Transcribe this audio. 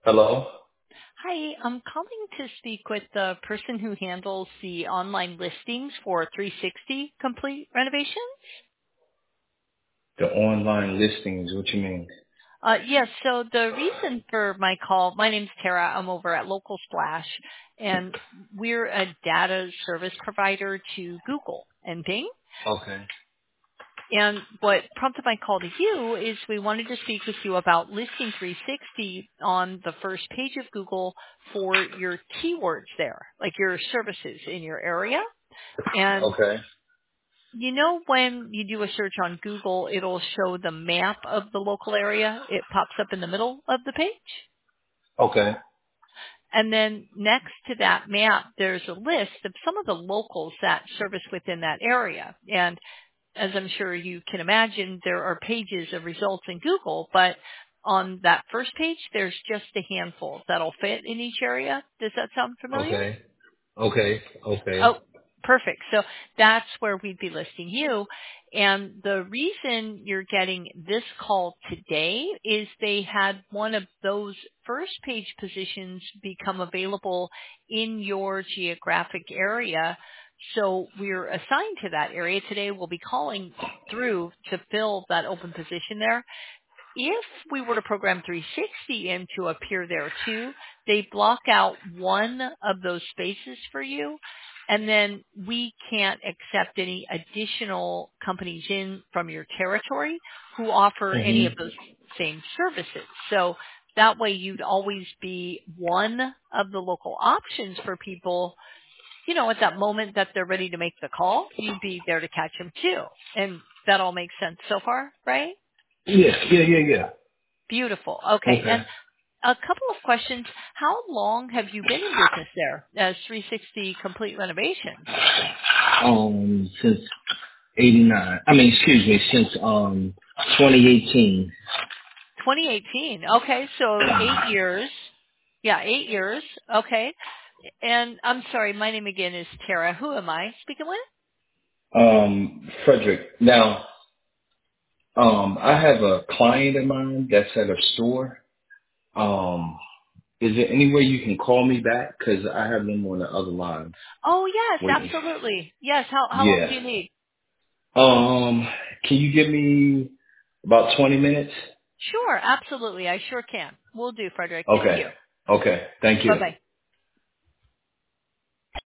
Hello? Hi, I'm calling to speak with the person who handles the online listings for 360 Complete Renovation. The online listings, what you mean? Yes, so the reason for my call, my name's Tara. I'm over at Local Splash, and we're a data service provider to Google and Bing. Okay. And what prompted my call to you is we wanted to speak with you about Listing 360 on the first page of Google for your keywords there, like your services in your area. And Okay. you know when you do a search on Google, it'll show the map of the local area. It pops up in the middle of the page. Okay. And then next to that map, there's a list of some of the locals that service within that area. And as I'm sure you can imagine, there are pages of results in Google, but on that first page, there's just a handful that'll fit in each area. Does that sound familiar? Okay. Okay. Okay. Oh, perfect. So that's where we'd be listing you. And the reason you're getting this call today is they had one of those first page positions become available in your geographic area. So we're assigned to that area today. We'll be calling through to fill that open position there. If we were to program 360 in to appear there too, they block out one of those spaces for you, and then we can't accept any additional companies in from your territory who offer any of Mhm. those same services. So that way you'd always be one of the local options for people, at that moment that they're ready to make the call, you'd be there to catch them too. And that all makes sense so far, right? Yeah, yeah, yeah, yeah. Beautiful. Okay. And Okay. a couple of questions. How long have you been in business there as 360 Complete Renovations? Since '89. I mean, excuse me, since 2018. 2018. Okay. So 8 years. Yeah, 8 years. Okay. And I'm sorry, my name again is Tara. Who am I speaking with? Frederick. Now, I have a client of mine that's at a store. Is there any way you can call me back? Cause I have them on the other line Oh, yes, waiting. absolutely. Yes. How long do Yeah. you need? Can you give me about 20 minutes? Sure. Absolutely. I sure can. Will do, Frederick. Thank Okay. you. Okay. Thank you. Bye-bye.